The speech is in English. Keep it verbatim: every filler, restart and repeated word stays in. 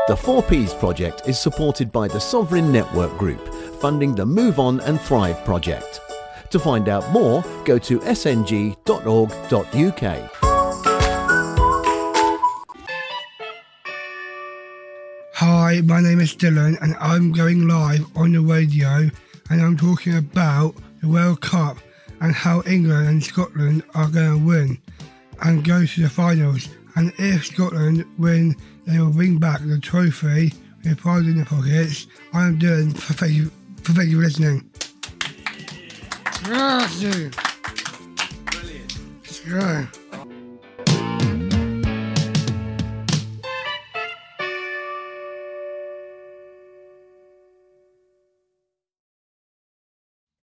The four Ps project is supported by the Sovereign Network Group, funding the Move On and Thrive project. To find out more, go to s n g dot org dot u k. Hi, my name is Dylan and I'm going live on the radio and I'm talking about the World Cup and how England and Scotland are going to win and go to the finals. And if Scotland win, they will bring back the trophy with pride in their pockets. I am Dylan. Thank you, thank you for listening. Brilliant. Let's go.